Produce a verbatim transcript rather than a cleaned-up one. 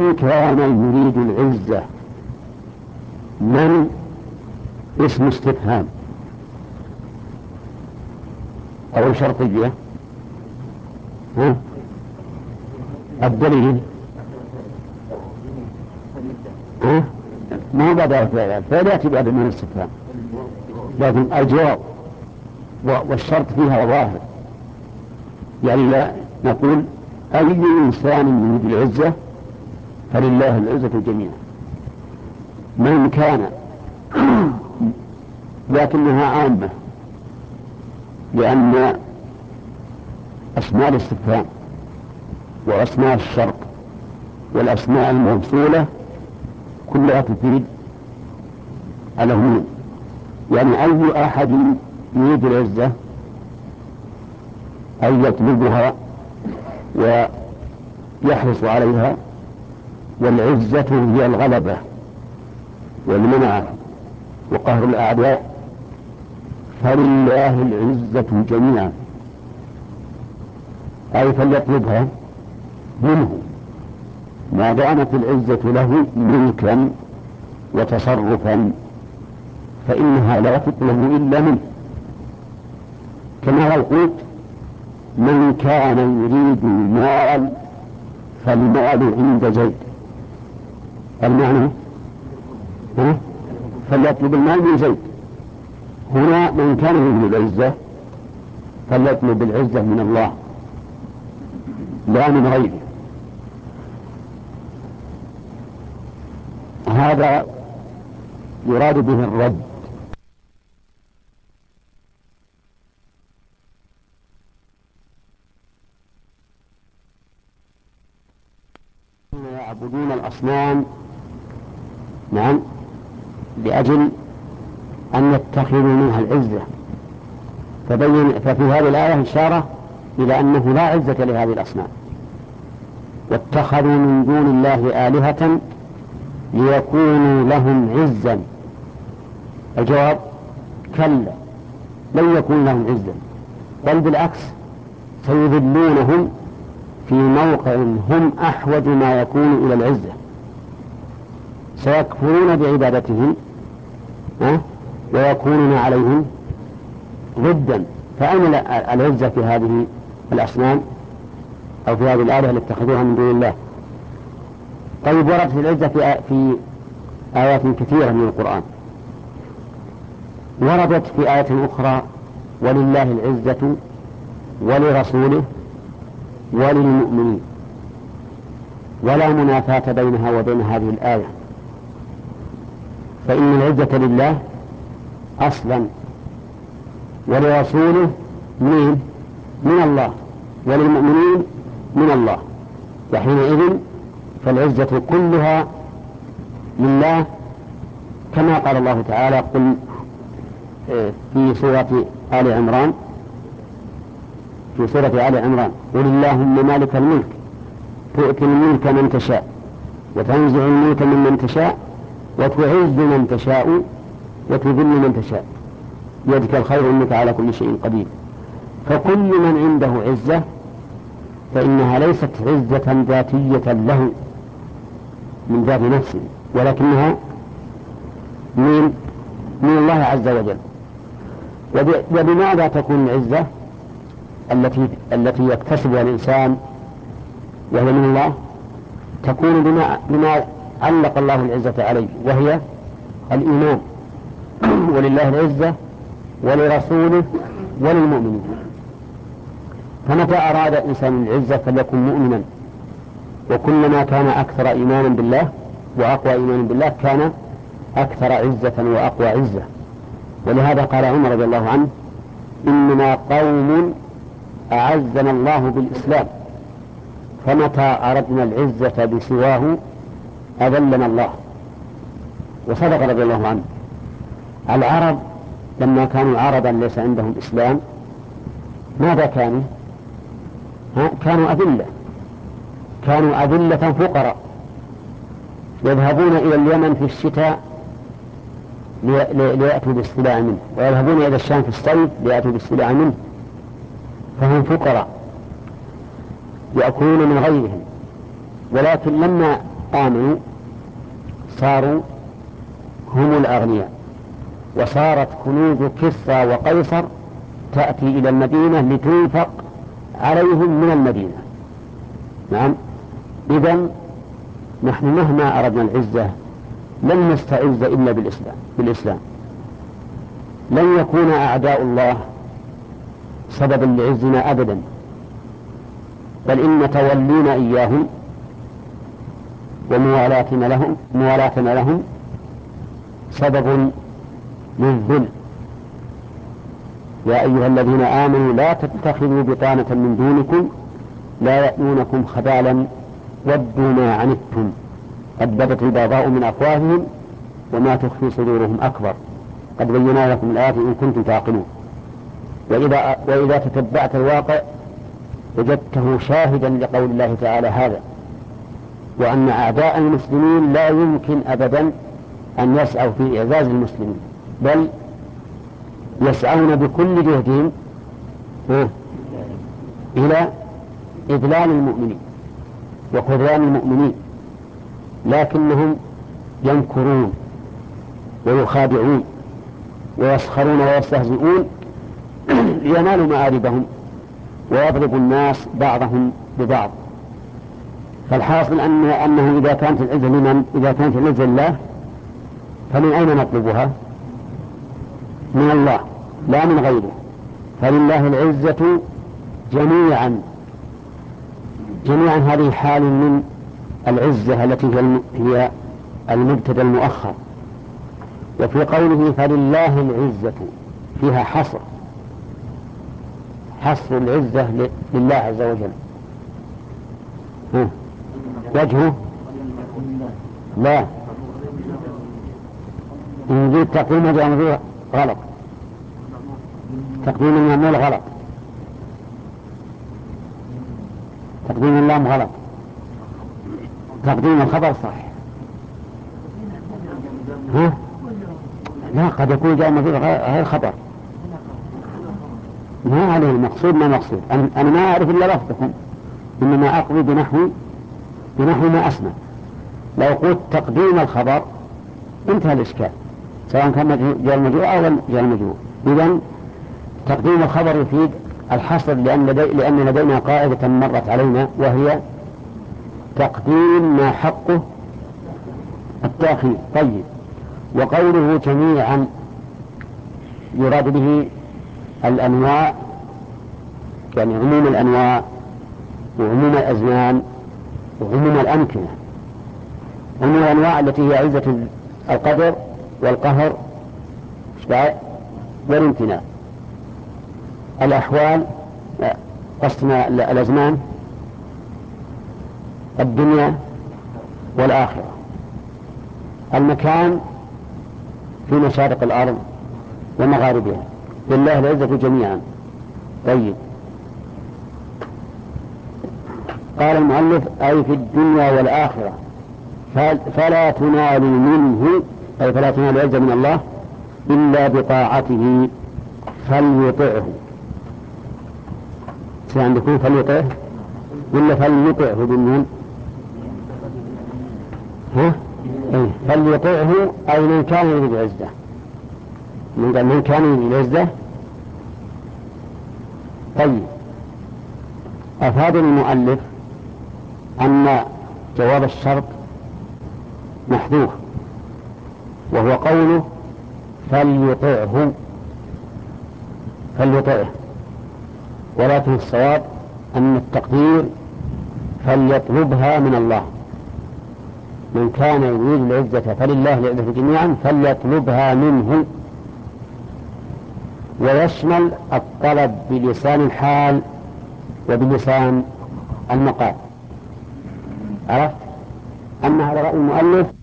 من كان يريد العزة من اسم استفهام أو شرطية. ها؟ الدليل ها؟ ما بدأ فعل فعل يأتي بعد من الاستفهام، لكن الجواب والشرط فيها ظاهر. يعني لا نقول أي إنسان يريد العزة فلله العزة جميعا. من كان لكنها عامة، لأن أسماء الاستفهام وأسماء الشرط والأسماء الموصولة كلها تفيد العموم. يعني أي أحد يريد العزة أي يطلبها ويحرص عليها، والعزة هي الغلبة والمنعة وقهر الأعداء، فلله العزة جميعا، أي فليطلبها منه ما دامت العزة له ملكا وتصرفا، فإنها لا تطلب إلا منه. كما لو قلت من كان يريد المال فالمال عند زيد، المعنى ها؟ فليطلب المال من زيد. هنا من كان يريد العزة فليطلب العزة من الله لا من غيره. هذا يراد به الرد. يعبدون الأصنام نعم لأجل أن يتخذوا منها العزة، فبين ففي هذه الآية إشارة إلى أنه لا عزة لهذه الأصنام، واتخذوا من دون الله آلهة ليكونوا لهم عزا. الجواب كلا، لن يكون لهم عزا، بل بالعكس سيذلونهم في موقع هم أحوج ما يكون إلى العزة، سيكفرون بعبادتهم أه؟ ويكونون عليهم ضدا. فأين العزة في هذه الأصنام أو في هذه الآلهة التي اتخذوها من دون الله؟ طيب وردت العزة في, في آيات كثيرة من القرآن. وردت في آية أخرى ولله العزة ولرسوله وللمؤمنين، ولا منافاة بينها وبين هذه الآية، فإن العزة لله أصلا ولرسوله من من الله وللمؤمنين من الله، وحينئذ فالعزة كلها لله، كما قال الله تعالى قل في سورة آل عمران في سورة آل عمران قل اللهم مالك الملك تؤتي الملك من تشاء وتنزع الملك ممن تشاء وتعز من تشاء وتذل من تشاء بيدك الخير إنك على كل شيء قدير. فكل من عنده عزة فإنها ليست عزة ذاتية له من ذات نفسه، ولكنها من من الله عز وجل. وبماذا تكون العزة التي التي يكتسبها الإنسان وهي من الله؟ تكون بما بما علق الله العزة عليه، وهي الإيمان. ولله العزة ولرسوله وللمؤمنين. فمتى أراد الإنسان العزة فليكن مؤمنا، وكلما كان أكثر إيمانا بالله وأقوى إيمانا بالله كان أكثر عزة وأقوى عزة. ولهذا قال عمر رضي الله عنه إننا قوم أعزنا الله بالإسلام، فمتى أردنا العزة بسواه أذلنا الله. وصدق رضي الله عنه. العرب لما كانوا عربا ليس عندهم إسلام ماذا كانوا؟ ها؟ كانوا أذلة، كانوا أذلة فقراء، يذهبون إلى اليمن في الشتاء ليأتوا بالسلاع منه، ويذهبون إلى الشام في الصيف ليأتوا بالسلاع منه، فهم فقراء يأكلون من غيرهم. ولكن لما آمنوا صاروا هم الأغنياء، وصارت كنوز كسرى وقيصر تأتي إلى المدينة لتنفق عليهم من المدينة. نعم. إذن نحن مهما أردنا العزة لن نستعز إلا بالإسلام, بالإسلام. لن يكون أعداء الله سببا لعزنا أبدا، بل إن تولينا إياهم وموالاتنا لهم, موالاتنا لهم سبب للذل. يا أيها الذين آمنوا لا تتخذوا بطانة من دونكم لا يأتونكم خبالا ودوا ما عنتم قد بدت البغضاء من أفواههم وما تخفي صدورهم أكبر قد بينا لكم الآيات إن كنتم تعقلون. وإذا, وإذا تتبعت الواقع وجدته شاهدا لقول الله تعالى هذا، وأن أعداء المسلمين لا يمكن أبدا أن يسعوا في إعزاز المسلمين، بل يسعون بكل جهدهم إلى إذلال المؤمنين وخذلان المؤمنين، لكنهم يمكرون ويخادعون ويسخرون ويستهزئون لينالوا مآربهم ويضرب الناس بعضهم ببعض. فالحاصل أن أنه إذا كانت العزة لمن إذا كانت العزة لله فمن أين نطلبها؟ من الله لا من غيره. فلله العزة جميعا جميعا. هذه حال من العزة التي هي المبتدأ المؤخر. وفي قوله فلله العزة فيها حصر حصر العزة لله عز وجل. وجهه لا نريد تقديم المعمول غلط، تقديم المعمول غلط، تقديم اللام غلط، تقديم الخبر صح. ها؟ لا، قد يكون جاء المفعول غير خبر، ما عليه المقصود ما مقصود. أنا ما أعرف إلا لفظكم، إنما أقضي بنحو بنحو ما أسمع. لو قلت تقديم الخبر انتهى الإشكال، سواء كان جاء المجرور أو جاء المجرور. إذن تقديم الخبر يفيد الحصر، لأن, لدي لأن لدينا قاعدة مرت علينا وهي تقديم ما حقه التأخير. طيب. وقوله جميعا يراد به الأنواع، يعني عموم الأنواع وعموم الأزمان وعموم الأمكنة. عموم الأنواع التي هي عزة القدر والقهر والامتناع. الأحوال قصنا الأزمان الدنيا والآخرة. المكان في مشارق الأرض ومغاربها. لله العزة جميعا. طيب. قال المؤلف أي في الدنيا والآخرة فلا تنال منه، أي فلا تنال العزة من الله إلا بطاعته فليطعه. سيعندكم فليطعه ولا فليطعه بالنون؟ ها؟ إيه؟ فليطعه أي من كان يريد العزة، من, من كان يريد العزة. طيب. أفاد المؤلف أن جواب الشرط محذوف، وهو قوله فليطعه فليطعه، ولكن الصواب أن التقدير فليطلبها من الله. من كان يريد العزة فلله العزة جميعا فليطلبها منه، ويشمل الطلب بلسان الحال وبلسان المقال. عرفت؟ أما على رأي المؤلف